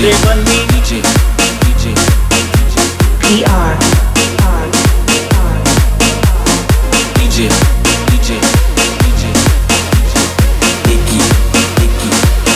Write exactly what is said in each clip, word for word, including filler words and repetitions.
ಮುಂದೆ ಬನ್ನಿ DJ DJ P R DJ DJ DJ ಡಿಕ್ಕಿ ಡಿಕ್ಕಿ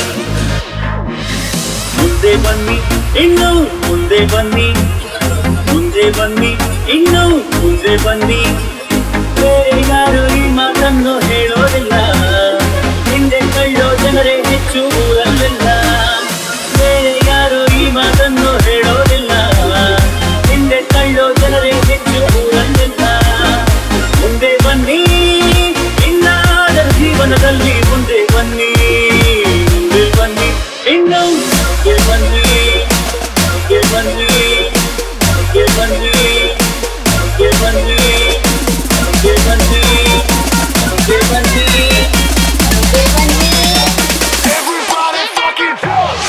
ಮುಂದೆ ಬನ್ನಿ ಇನ್ನು ಮುಂದೆ ಬನ್ನಿ ಮುಂದೆ ಬನ್ನಿ ಇನ್ನು ಮುಂದೆ ಬನ್ನಿ ಬೇರೆ ಯಾರು ಈ ಮಾತನ್ನು ಹೇಳೋದಿಲ್ಲ ಹಿಂದೆ ಕಳ್ಳೋ ಜನರೇ ಹೆಚ್ಚು ಊರಲ್ಲೆಲ್ಲ ಬೇರೆ ಯಾರು ಈ ಮಾತನ್ನು ಹೇಳೋದಿಲ್ಲ ಹಿಂದೆ ಕಳ್ಳೋ ಜನರೇ ಹೆಚ್ಚು ಊರಲ್ಲೆಲ್ಲ ಮುಂದೆ ಬನ್ನಿ ಇನ್ನಾದ ಜೀವನದಲ್ಲಿ ಮುಂದೆ ಬನ್ನಿ ಮುಂದೆ ಬನ್ನಿ ಇನ್ನು ಮುಂದೆ ಬನ್ನಿ ಮುಂದೆ ಬನ್ನಿ ಮುಂದೆ ಬನ್ನಿ ಮುಂದೆ ಬನ್ನಿ ಮುಂದೆ ಬನ್ನಿ ಮುಂದೆ ಬನ್ನಿ ಮುಂದೆ ಬನ್ನಿ Everybody fucking jump!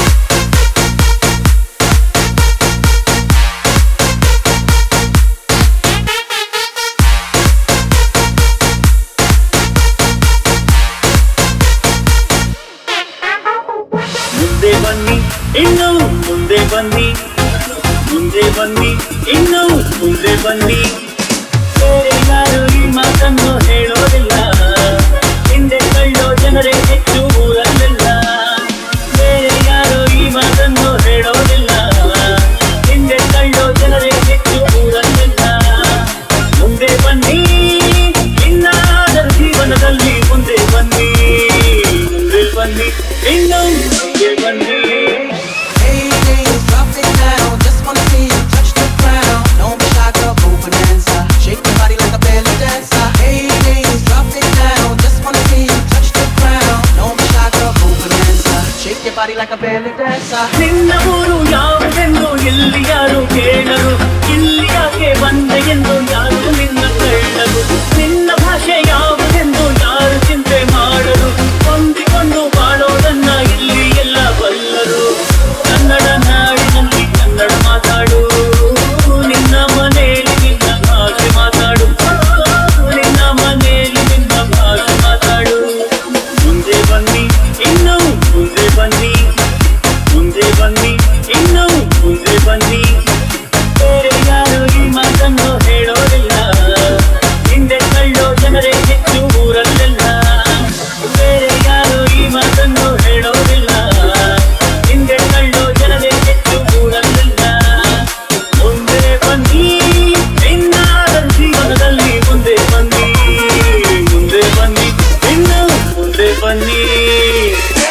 ಮುಂದೆ ಬನ್ನಿ ಇನ್ನು ಮುಂದೆ ಬನ್ನಿ ಮುಂದೆ ಬನ್ನಿ ಇನ್ನು ಮುಂದೆ ಬನ್ನಿ ಬೇರೆ ಯಾರು ಈ ಮಾತನ್ನು ಹೇಳೋದಿಲ್ಲ ಹಿಂದೆ ಕಳ್ಳೋ ಜನರೇ ಹೆಚ್ಚು ಊರಲ್ಲೆಲ್ಲ ಬೇರೆ ಯಾರು ಈ ಮಾತನ್ನು ಹೇಳೋದಿಲ್ಲ ಹಿಂದೆ ಕಳ್ಳೋ ಜನರೇ ಹೆಚ್ಚು ಊರಲ್ಲೆಲ್ಲ ಮುಂದೆ ಬನ್ನಿ ಇನ್ನಾದರ ಜೀವನದಲ್ಲಿ ಮುಂದೆ ಬನ್ನಿ ಮುಂದೆ ಬನ್ನಿ ಇನ್ನು ಮುಂದೆ ಬನ್ನಿ Hey ladies, drop it down. Just wanna see you touch the ground. Don't be shy, girl, go bonanza. Shake your body like a belly dancer. Hey ladies, drop it down. Just wanna see you touch the ground. Don't be shy, girl, go bonanza. Shake your body like a belly dancer. ನಿನ್ನ ಊರು ಯಾವುದೆಂದು ಇಲ್ಲಿ ಯಾರು ಕೇಳರು ಇಲ್ಲಿ ಯಾಕೆ ಬಂದೆ ಎಂದು ಯಾರು ನಿನ್ನ ಕೇಳರು ನಿನ್ನ ಭಾಷೆ ಯಾವುದೆಂದು ಯಾರು ಚಿಂತೆ ಮಾಡರು ಹೊಂದಿಕೊಂಡು ಬಾಳೋದನ್ನ ಇಲ್ಲಿ ಎಲ್ಲ ಬಲ್ಲರು ಕನ್ನಡ ನಾಡಿನಲ್ಲಿ ಕನ್ನಡ ಮಾತಾಡು ನಿನ್ನ ಮನೆಯಲ್ಲಿ ನಿನ್ನ ಭಾಷೆ ಮಾತಾಡು ನಿನ್ನ ಮನೆಯಲ್ಲಿ ನಿನ್ನ ಭಾಷೆ ಮಾತಾಡು ಮುಂದೆ ಬನ್ನಿ ಇನ್ನು ಮುಂದೆ ಬನ್ನಿ ಮುಂದೆ ಬನ್ನಿ ಇನ್ನು ಮುಂದೆ ಬನ್ನಿ ಬೇರೆ ಯಾರು ಈ ಮಾತನ್ನು ಹೇಳೋದಿಲ್ಲ ಹಿಂದೆ ಕಳ್ಳೋ ಜನರೇ ಹೆಚ್ಚು ಊರಲ್ಲೆಲ್ಲ ಬೇರೆ ಯಾರು ಈ ಮಾತನ್ನು ಹೇಳೋದಿಲ್ಲ ಹಿಂದೆ ಕಳ್ಳೋ ಜನರೇ ಹೆಚ್ಚು ಊರಲ್ಲೆಲ್ಲ ಮುಂದೆ ಬನ್ನಿ ಇನ್ನಾದ ಜೀವನದಲ್ಲಿ ಮುಂದೆ ಬನ್ನಿ ಮುಂದೆ ಬನ್ನಿ ಇನ್ನು ಮುಂದೆ ಬನ್ನಿ